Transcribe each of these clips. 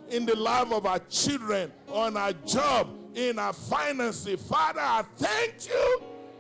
in the life of our children, on our job, in our finances. Father, I thank you.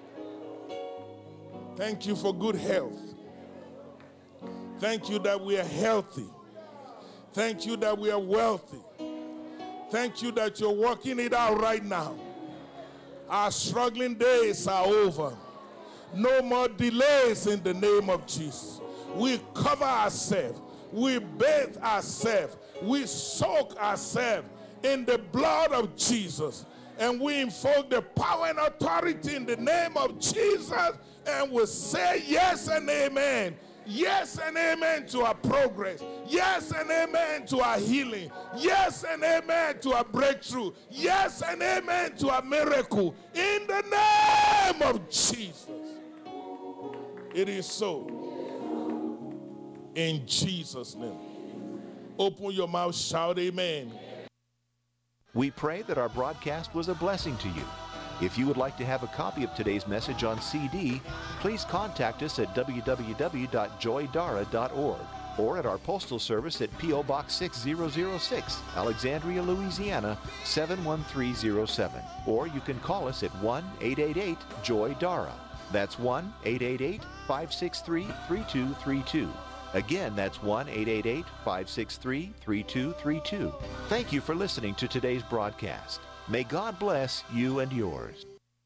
Thank you for good health. Thank you that we are healthy. Thank you that we are wealthy. Thank you that you're working it out right now. Our struggling days are over. No more delays in the name of Jesus. We cover ourselves. We bathe ourselves. We soak ourselves in the blood of Jesus. And we invoke the power and authority in the name of Jesus. And we say yes and amen. Yes and amen to our progress. Yes and amen to our healing. Yes and amen to our breakthrough. Yes and amen to our miracle. In the name of Jesus. It is so. In Jesus' name. Open your mouth, shout amen. We pray that our broadcast was a blessing to you. If you would like to have a copy of today's message on CD, please contact us at www.joydara.org or at our postal service at P.O. Box 6006, Alexandria, Louisiana 71307. Or you can call us at 1-888-JOY-DARA. That's 1-888-563-3232. Again, that's 1-888-563-3232. Thank you for listening to today's broadcast. May God bless you and yours.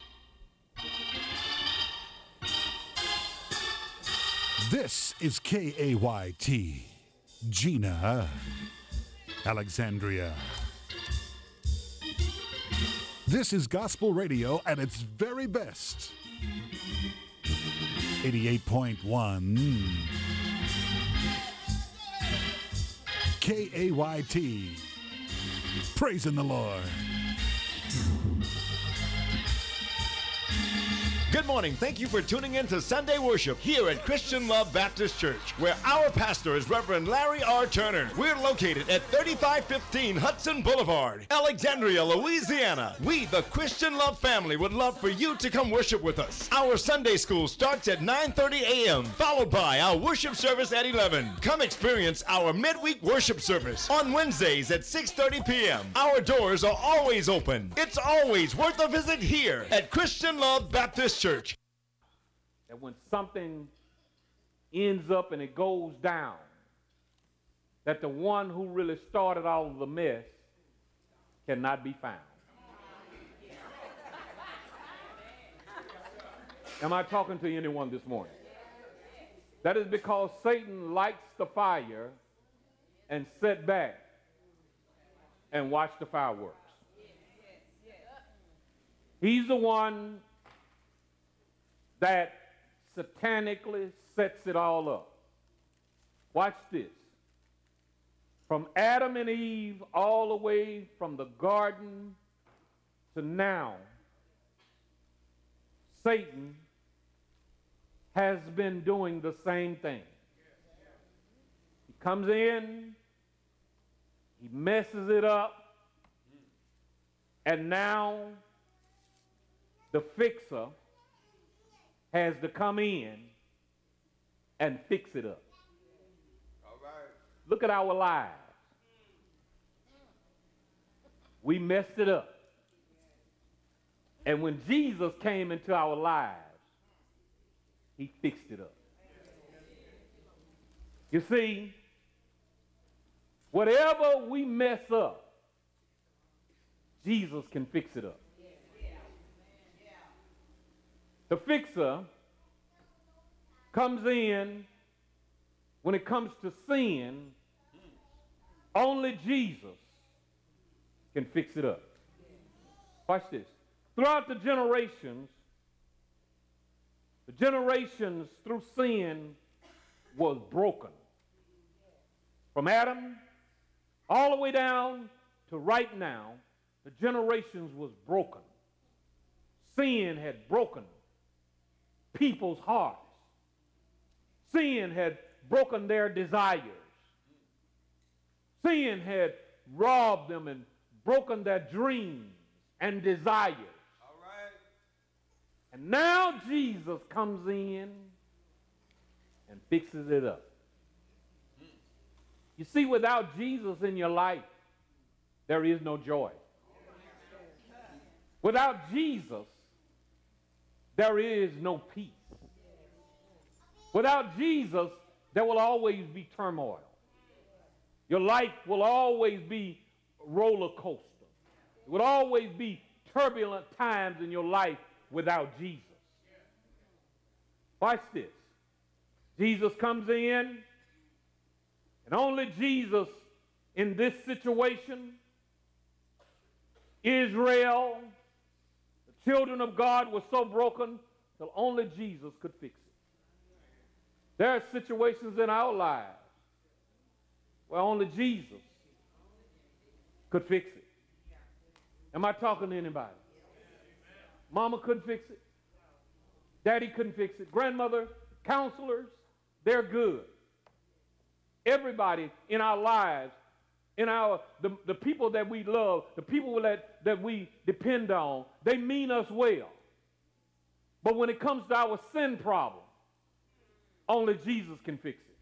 This is KAYT, Gina, Alexandria. This is gospel radio at its very best. 88.1 KAYT. Praising the Lord. Good morning. Thank you for tuning in to Sunday Worship here at Christian Love Baptist Church, where our pastor is Reverend Larry R. Turner. We're located at 3515 Hudson Boulevard, Alexandria, Louisiana. We, the Christian Love family, would love for you to come worship with us. Our Sunday school starts at 9:30 a.m., followed by our worship service at 11. Come experience our midweek worship service on Wednesdays at 6:30 p.m. Our doors are always open. It's always worth a visit here at Christian Love Baptist Church. That when something ends up and it goes down, that the one who really started all of the mess cannot be found. Am I talking to anyone this morning? That is because Satan lights the fire and sit back and watch the fireworks. He's the one that satanically sets it all up. Watch this. From Adam and Eve all the way from the garden to now, Satan has been doing the same thing. He comes in, he messes it up, and now the fixer has to come in and fix it up. All right. Look at our lives. We messed it up. And when Jesus came into our lives, he fixed it up. You see, whatever we mess up, Jesus can fix it up. The fixer comes in when it comes to sin. Only Jesus can fix it up. Watch this. Throughout the generations through sin was broken. From Adam all the way down to right now, the generations was broken. Sin had broken people's hearts. Sin had broken their desires. Sin had robbed them and broken their dreams and desires. All right. And now Jesus comes in and fixes it up. You see, without Jesus in your life, there is no joy. Without Jesus, there is no peace. Without Jesus, there will always be turmoil. Your life will always be a roller coaster. It will always be turbulent times in your life without Jesus. Watch this. Jesus comes in, and only Jesus in this situation, Israel, the children of God were so broken that only Jesus could fix it. There are situations in our lives where only Jesus could fix it. Am I talking to anybody? Mama couldn't fix it. Daddy couldn't fix it. Grandmother, counselors, they're good. Everybody in our lives, the people that we love, the people that we depend on, they mean us well. But when it comes to our sin problem, only Jesus can fix it.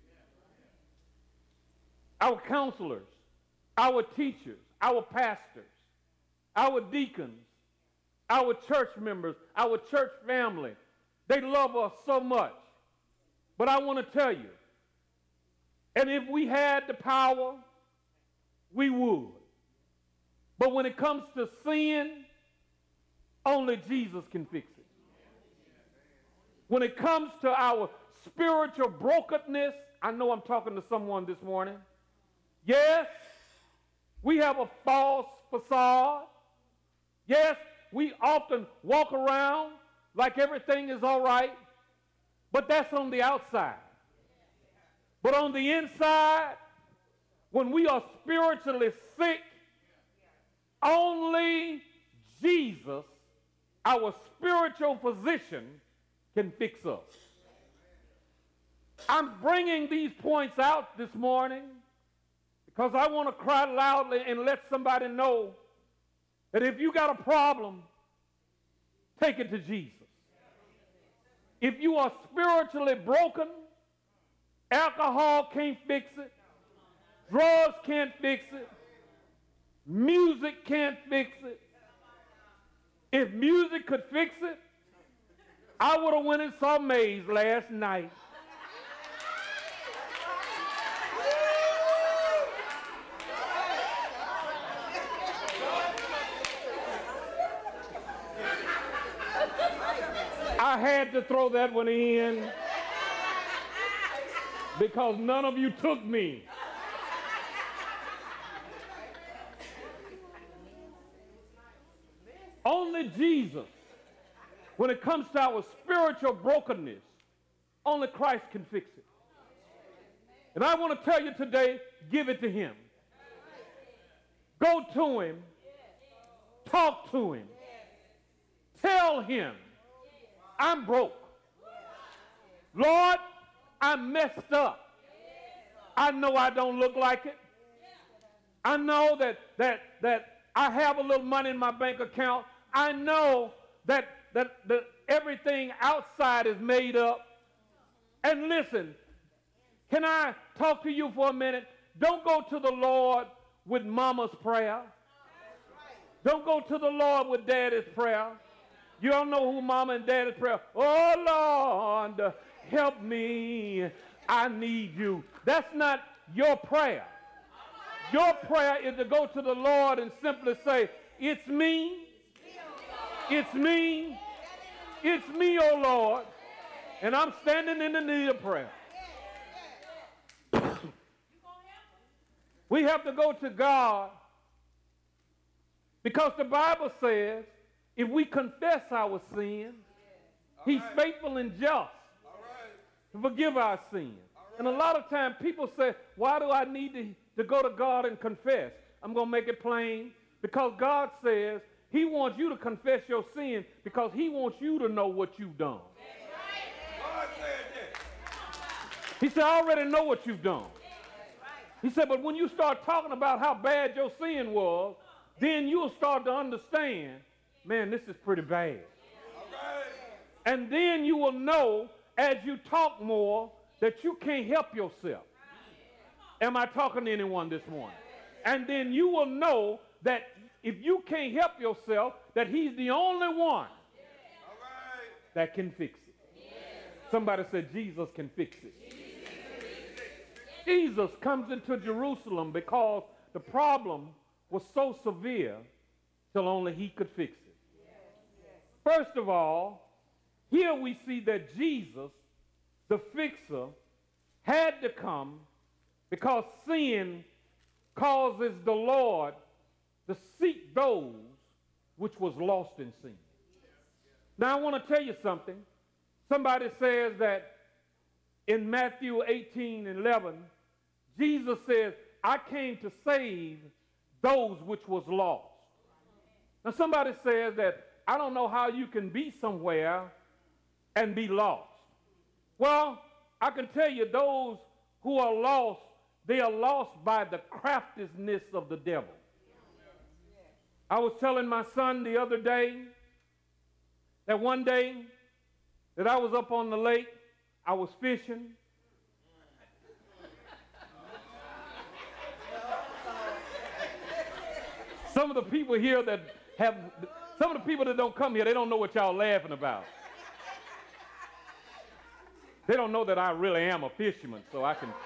Our counselors, our teachers, our pastors, our deacons, our church members, our church family, they love us so much. But I want to tell you, and if we had the power, we would. But when it comes to sin, only Jesus can fix it. When it comes to our spiritual brokenness, I know I'm talking to someone this morning. Yes, we have a false facade. Yes, we often walk around like everything is all right, but that's on the outside. But on the inside, when we are spiritually sick, only Jesus, our spiritual physician, can fix us. I'm bringing these points out this morning because I want to cry loudly and let somebody know that if you got a problem, take it to Jesus. If you are spiritually broken, alcohol can't fix it, drugs can't fix it, music can't fix it. If music could fix it, I would have went and saw Maze last night. I had to throw that one in because none of you took me. Only Jesus, when it comes to our spiritual brokenness, only Christ can fix it. And I want to tell you today, give it to him. Go to him. Talk to him. Tell him, I'm broke. Lord, I'm messed up. I know I don't look like it. I know that I have a little money in my bank account. I know that everything outside is made up. And listen, can I talk to you for a minute? Don't go to the Lord with mama's prayer. Don't go to the Lord with daddy's prayer. You don't know who mama and daddy's prayer. Oh, Lord, help me. I need you. That's not your prayer. Your prayer is to go to the Lord and simply say, it's me. It's me. It's me, oh Lord. And I'm standing in the need of prayer. We have to go to God because the Bible says if we confess our sins, he's faithful and just to forgive our sins. And a lot of times people say, why do I need to go to God and confess? I'm going to make it plain. Because God says he wants you to confess your sin because he wants you to know what you've done. He said, I already know what you've done. He said, but when you start talking about how bad your sin was, then you'll start to understand, man, this is pretty bad. And then you will know as you talk more that you can't help yourself. Am I talking to anyone this morning? And then you will know that if you can't help yourself, that he's the only one that can fix it. Somebody said Jesus can fix it. Jesus comes into Jerusalem because the problem was so severe till only he could fix it. First of all, here we see that Jesus, the fixer, had to come because sin causes the Lord to seek those which was lost in sin. Now I want to tell you something. Somebody says that in Matthew 18:11, Jesus says, I came to save those which was lost. Now somebody says that I don't know how you can be somewhere and be lost. Well, I can tell you those who are lost, they are lost by the craftiness of the devil. I was telling my son the other day that one day that I was up on the lake, I was fishing. Some of the people here that some of the people that don't come here, they don't know what y'all laughing about. They don't know that I really am a fisherman, so I can.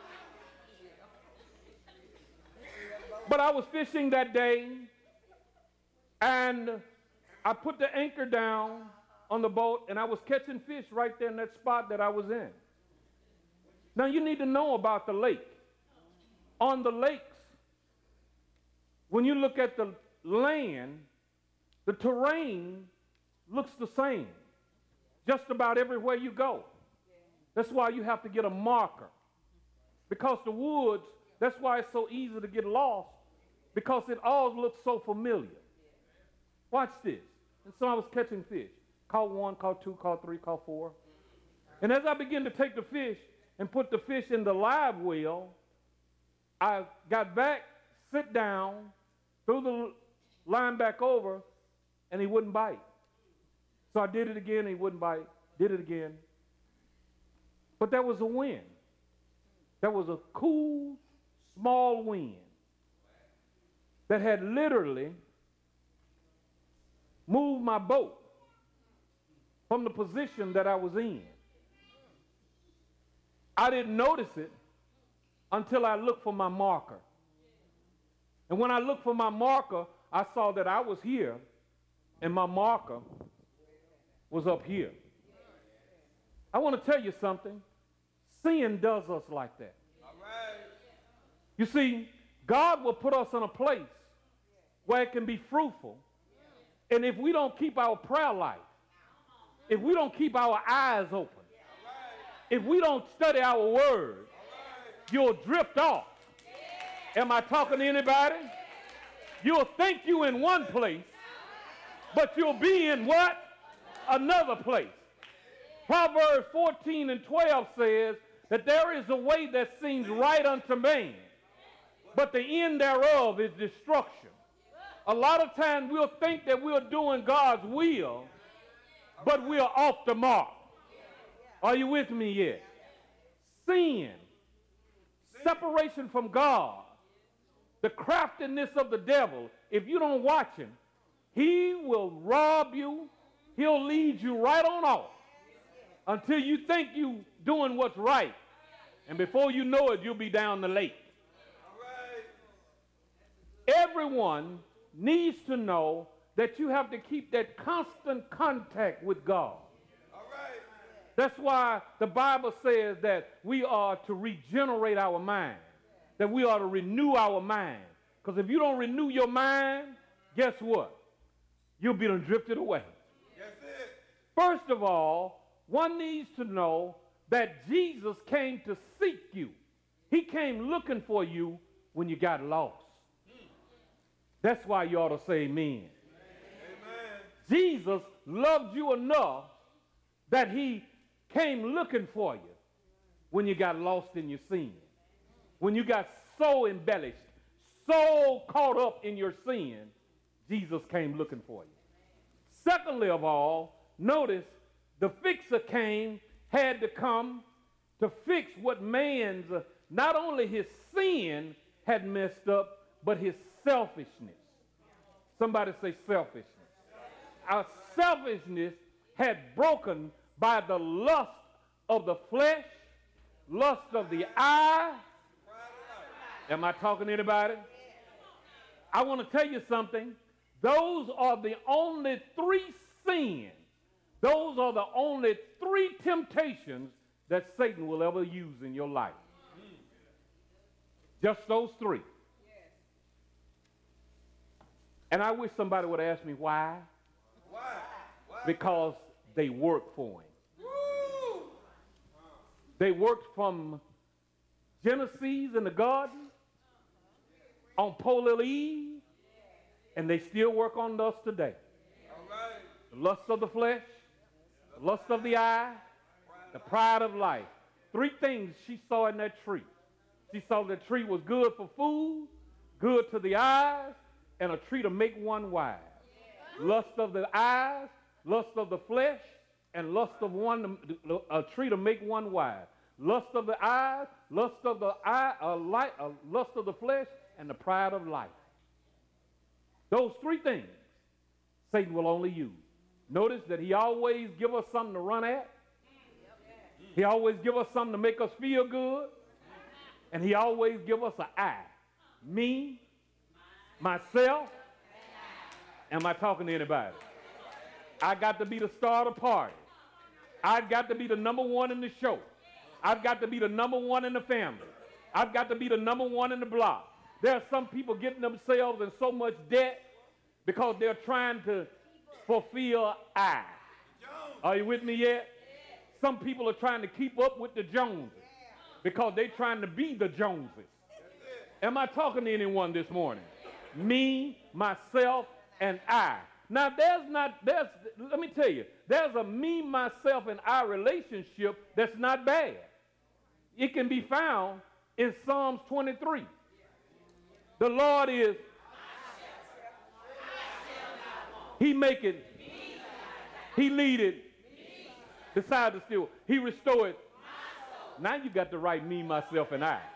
But I was fishing that day, and I put the anchor down on the boat, and I was catching fish right there in that spot that I was in. Now, you need to know about the lake. On the lakes, when you look at the land, the terrain looks the same just about everywhere you go. That's why you have to get a marker. Because the woods, that's why it's so easy to get lost, because it all looks so familiar. Watch this. And so I was catching fish. Caught one, caught two, caught three, caught four. And as I began to take the fish and put the fish in the live well, I got back, sit down, threw the line back over, and he wouldn't bite. So I did it again, and he wouldn't bite. Did it again. But there was a wind. There was a cool, small wind that had literally moved my boat from the position that I was in. I didn't notice it until I looked for my marker. And when I looked for my marker, I saw that I was here and my marker was up here. I want to tell you something. Sin does us like that. You see, God will put us in a place where it can be fruitful. And if we don't keep our prayer life, if we don't keep our eyes open, if we don't study our word, you'll drift off. Am I talking to anybody? You'll think you're in one place, but you'll be in what? Another place. Proverbs 14:12 says that there is a way that seems right unto man, but the end thereof is destruction. A lot of times we'll think that we're doing God's will, but we're off the mark. Are you with me yet? Sin, separation from God, the craftiness of the devil, if you don't watch him, he will rob you. He'll lead you right on off until you think you're doing what's right. And before you know it, you'll be down the lake. Everyone needs to know that you have to keep that constant contact with God. That's why the Bible says that we are to regenerate our mind, that we are to renew our mind. Because if you don't renew your mind, guess what? You'll be drifted away. First of all, one needs to know that Jesus came to seek you. He came looking for you when you got lost. That's why you ought to say amen. Amen. Jesus loved you enough that he came looking for you when you got lost in your sin. When you got so embellished, so caught up in your sin, Jesus came looking for you. Secondly of all, notice the fixer had to come to fix what man's, not only his sin had messed up, but his selfishness. Somebody say selfishness. Our selfishness had broken by the lust of the flesh, lust of the eye. Am I talking to anybody? I want to tell you something. Those are the only three sins. Those are the only three temptations that Satan will ever use in your life. Just those three. And I wish somebody would ask me why. Why? Because they work for him. Woo! They worked from Genesis in the garden on poor little Eve, and they still work on us today. The lust of the flesh, the lust of the eye, the pride of life. Three things she saw in that tree. She saw the tree was good for food, good to the eyes, and a tree to make one wise. Lust of the eyes, lust of the flesh, and lust of a tree to make one wise. Lust of the eyes, lust of the lust of the flesh, and the pride of life. Those three things Satan will only use. Notice that he always give us something to run at. He always give us something to make us feel good. And he always give us an I. Me, myself. Am I talking to anybody? I got to be the star of the party. I've got to be the number one in the show. I've got to be the number one in the family. I've got to be the number one in the block. There are some people getting themselves in so much debt because they're trying to fulfill I. Are you with me yet? Some people are trying to keep up with the Joneses because they're trying to be the Joneses. Am I talking to anyone this morning? Me, myself, and I. Now, let me tell you, there's a me, myself, and I relationship that's not bad. It can be found in Psalms 23. The Lord is, he make it, he lead it, beside the still, he restore it. Now you got to write me, myself, and I.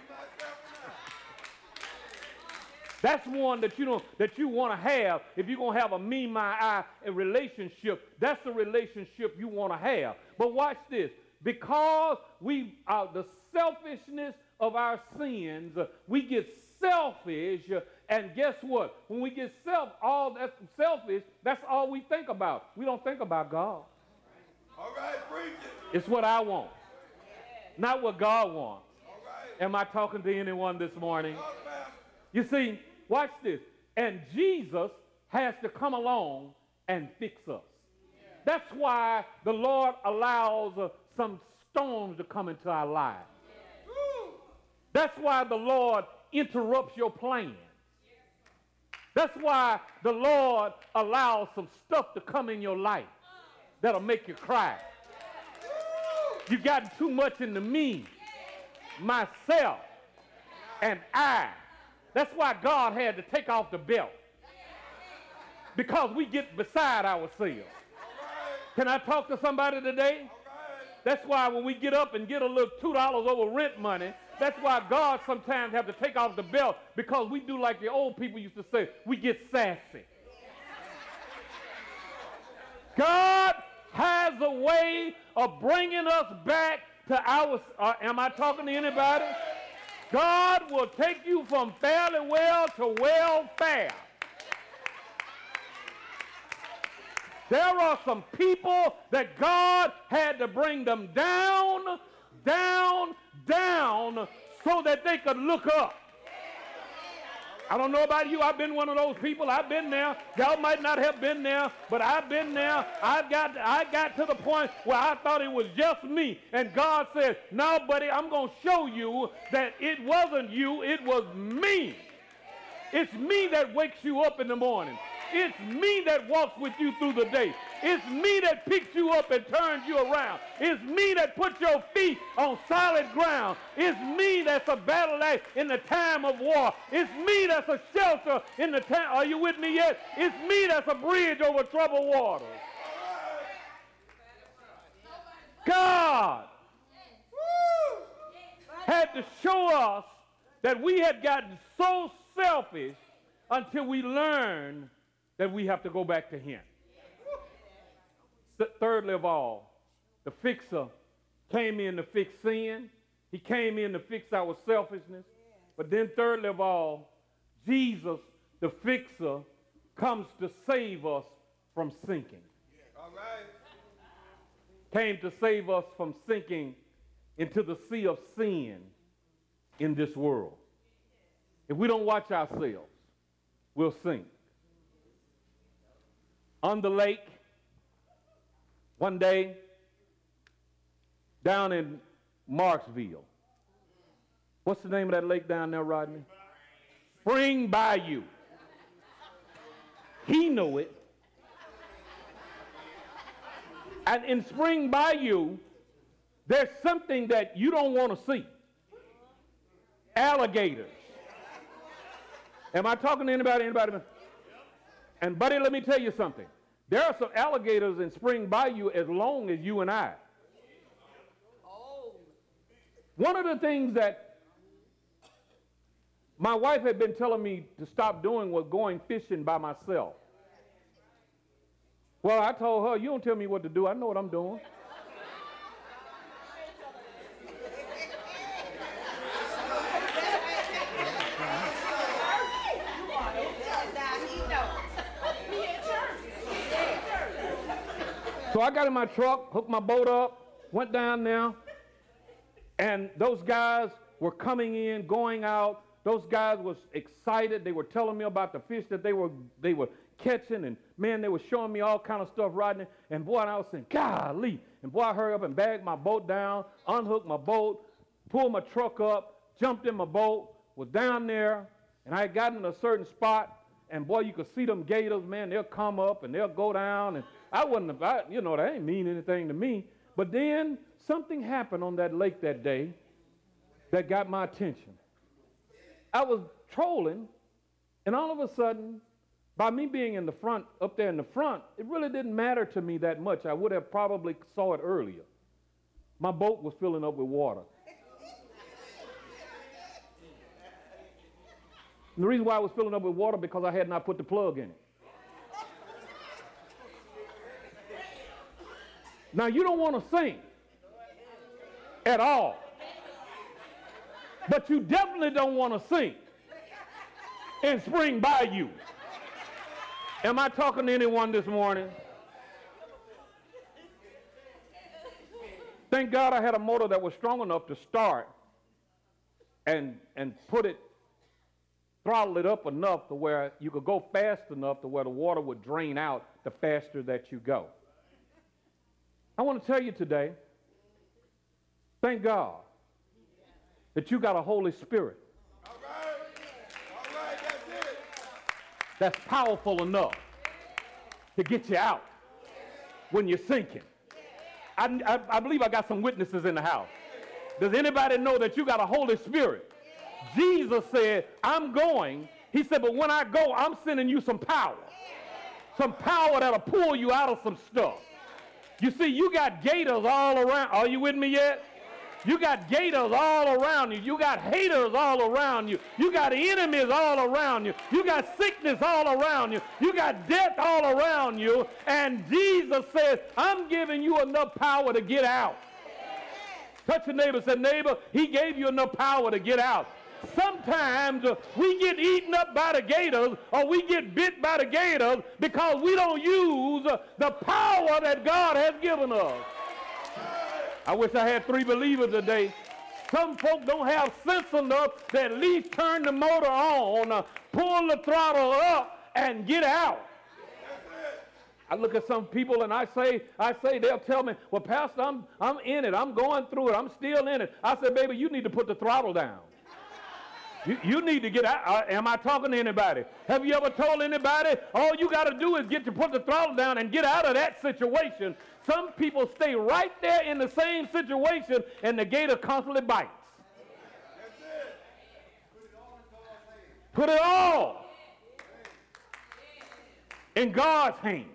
That's one that you want to have. If you're going to have a me, my, I relationship, that's the relationship you want to have. But watch this. Because the selfishness of our sins, we get selfish, and guess what? When we get selfish, that's all we think about. We don't think about God. All right, preach it. It's what I want, not what God wants. All right. Am I talking to anyone this morning? You see, watch this. And Jesus has to come along and fix us. That's why the Lord allows some storms to come into our lives. That's why the Lord interrupts your plans. That's why the Lord allows some stuff to come in your life that'll make you cry. You've gotten too much into me, myself, and I. That's why God had to take off the belt. Because we get beside ourselves. Can I talk to somebody today? That's why when we get up and get a little $2 over rent money, that's why God sometimes have to take off the belt, because we do like the old people used to say, we get sassy. God has a way of bringing us back to our, am I talking to anybody? God will take you from fairly well to welfare. There are some people that God had to bring them down, down, down, so that they could look up. I don't know about you. I've been one of those people. I've been there. Y'all might not have been there, but I've been there. I got to the point where I thought it was just me. And God said, no, buddy, I'm going to show you that it wasn't you. It was me. It's me that wakes you up in the morning. It's me that walks with you through the day. It's me that picks you up and turns you around. It's me that puts your feet on solid ground. It's me that's a battle axe in the time of war. It's me that's a shelter in the time. Are you with me yet? It's me that's a bridge over troubled waters. God had to show us that we had gotten so selfish until we learned that we have to go back to him. Thirdly of all, the fixer came in to fix sin. He came in to fix our selfishness. But then thirdly of all, Jesus, the fixer, comes to save us from sinking. All right. Came to save us from sinking into the sea of sin in this world. If we don't watch ourselves, we'll sink. On the lake, one day, down in Marksville. What's the name of that lake down there, Rodney? Spring Bayou. He knew it. And in Spring Bayou, there's something that you don't want to see. Alligators. Am I talking to anybody? And buddy, let me tell you something. There are some alligators in Spring Bayou as long as you and I. One of the things that my wife had been telling me to stop doing was going fishing by myself. Well, I told her, you don't tell me what to do. I know what I'm doing. So I got in my truck, hooked my boat up, went down there, and those guys were coming in, going out. Those guys was excited. They were telling me about the fish that they were catching, and man, they were showing me all kind of stuff, Rodney. And boy, I was saying, golly. And boy, I hurried up and bagged my boat down, unhooked my boat, pulled my truck up, jumped in my boat, was down there, and I had gotten in a certain spot, and boy, you could see them gators, man, they'll come up and they'll go down, and I wasn't about, that ain't mean anything to me. But then something happened on that lake that day that got my attention. I was trolling, and all of a sudden, by me being in the front, up there in the front, it really didn't matter to me that much. I would have probably saw it earlier. My boat was filling up with water. And the reason why I was filling up with water because I had not put the plug in it. Now, you don't want to sink at all. But you definitely don't want to sink in Spring Bayou. Am I talking to anyone this morning? Thank God I had a motor that was strong enough to start and throttle it up enough to where you could go fast enough to where the water would drain out the faster that you go. I want to tell you today, thank God that you got a Holy Spirit. All right, that's it. That's powerful enough to get you out when you're sinking. I believe I got some witnesses in the house. Does anybody know that you got a Holy Spirit? Jesus said, I'm going. He said, but when I go, I'm sending you some power. Some power that'll pull you out of some stuff. You see, you got gators all around. Are you with me yet? You got gators all around you. You got haters all around you. You got enemies all around you. You got sickness all around you. You got death all around you. And Jesus says, I'm giving you enough power to get out. Touch your neighbor and say, neighbor, he gave you enough power to get out. Sometimes we get eaten up by the gators or we get bit by the gators because we don't use the power that God has given us. I wish I had 3 believers today. Some folk don't have sense enough to at least turn the motor on, pull the throttle up, and get out. I look at some people and I say, they'll tell me, well, Pastor, I'm in it. I'm going through it. I'm still in it. I said, baby, you need to put the throttle down. You need to get out. Am I talking to anybody? Have you ever told anybody, all you got to do is put the throttle down and get out of that situation? Some people stay right there in the same situation and the gator constantly bites. Put it all in God's hand.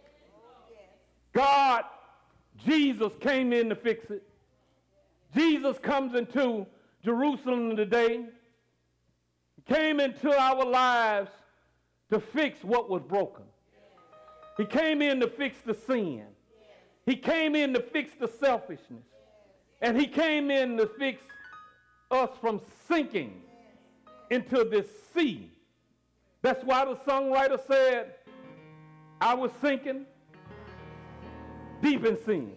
God, Jesus came in to fix it. Jesus comes into Jerusalem today. He came into our lives to fix what was broken. He came in to fix the sin. He came in to fix the selfishness. And he came in to fix us from sinking into this sea. That's why the songwriter said, I was sinking deep in sin,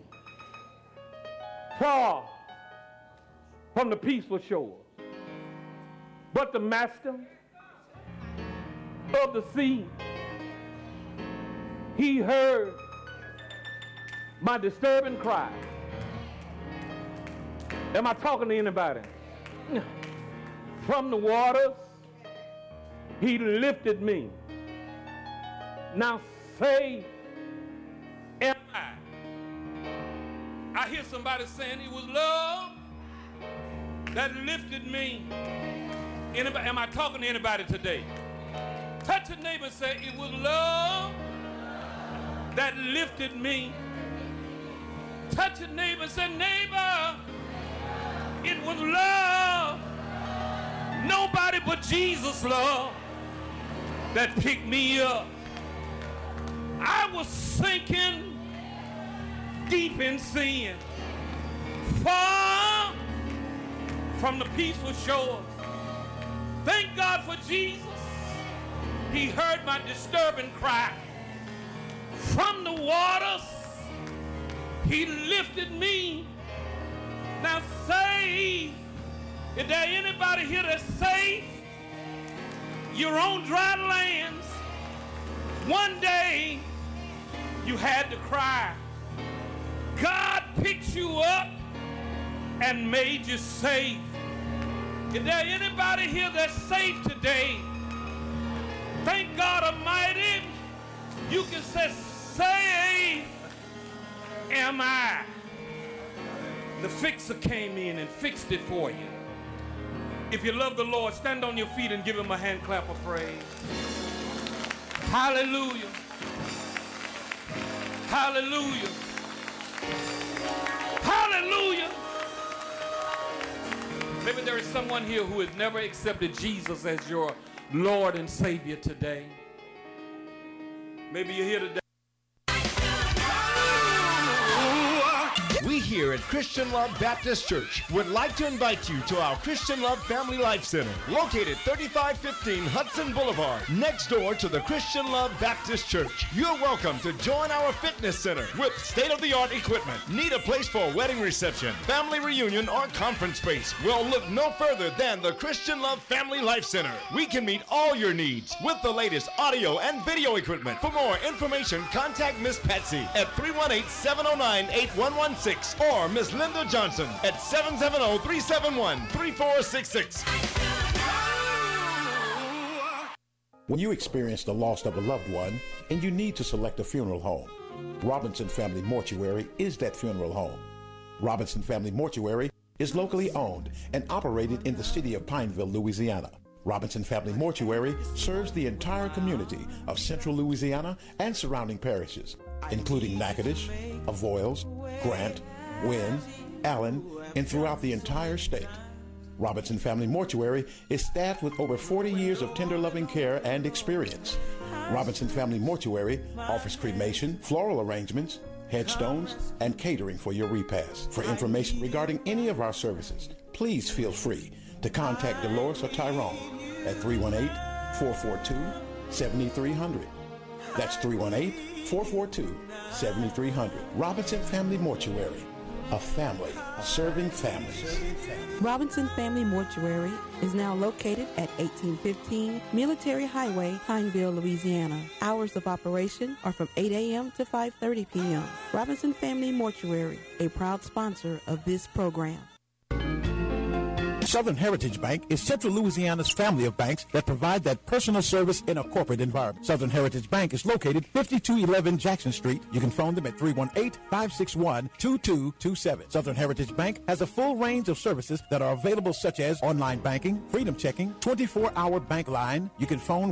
far from the peaceful shores. But the master of the sea, he heard my disturbing cry. Am I talking to anybody? From the waters, he lifted me. Now say, am I? I hear somebody saying it was love that lifted me. Anybody, am I talking to anybody today? Touch a neighbor and say, it was love that lifted me. Touch a neighbor and say, neighbor, it was love, nobody but Jesus' love, that picked me up. I was sinking deep in sin, far from the peaceful shores. Thank God for Jesus. He heard my disturbing cry. From the waters, he lifted me. Now say, is there anybody here that's safe? You're on dry lands. One day, you had to cry. God picked you up and made you safe. Is there anybody here that's safe today? Thank God Almighty, you can say, safe am I. The fixer came in and fixed it for you. If you love the Lord, stand on your feet and give him a hand clap of praise. Hallelujah. Hallelujah. Hallelujah. Maybe there is someone here who has never accepted Jesus as your Lord and Savior today. Maybe you're here today. We here at Christian Love Baptist Church would like to invite you to our Christian Love Family Life Center, located 3515 Hudson Boulevard, next door to the Christian Love Baptist Church. You're welcome to join our fitness center with state-of-the-art equipment. Need a place for a wedding reception, family reunion, or conference space? Well, look no further than the Christian Love Family Life Center. We can meet all your needs with the latest audio and video equipment. For more information, contact Miss Patsy at 318-709-8116 or Miss Linda Johnson at 770-371-3466. When you experience the loss of a loved one and you need to select a funeral home, Robinson Family Mortuary is that funeral home. Robinson Family Mortuary is locally owned and operated in the city of Pineville, Louisiana. Robinson Family Mortuary serves the entire community of central Louisiana and surrounding parishes, including Natchitoches, Avoyelles, Grant, Wynne, Allen, and throughout the entire state. Robinson Family Mortuary is staffed with over 40 years of tender loving care and experience. Robinson Family Mortuary offers cremation, floral arrangements, headstones, and catering for your repast. For information regarding any of our services, please feel free to contact Dolores or Tyrone at 318-442-7300. That's 318-442-7300. Robinson Family Mortuary, a family serving families. Robinson Family Mortuary is now located at 1815 Military Highway, Pineville, Louisiana. Hours of operation are from 8 a.m. to 5:30 p.m. Robinson Family Mortuary, a proud sponsor of this program. Southern Heritage Bank is Central Louisiana's family of banks that provide that personal service in a corporate environment. Southern Heritage Bank is located 5211 Jackson Street. You can phone them at 318-561-2227. Southern Heritage Bank has a full range of services that are available, such as online banking, freedom checking, 24-hour bank line. You can phone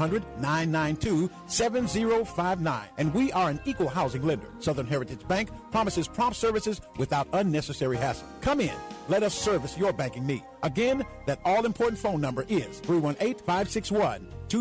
1-800-992-7059. And we are an equal housing lender. Southern Heritage Bank promises prompt services without unnecessary hassle. Come in. Let us service your banking need. Again, that all-important phone number is 318-561-2227.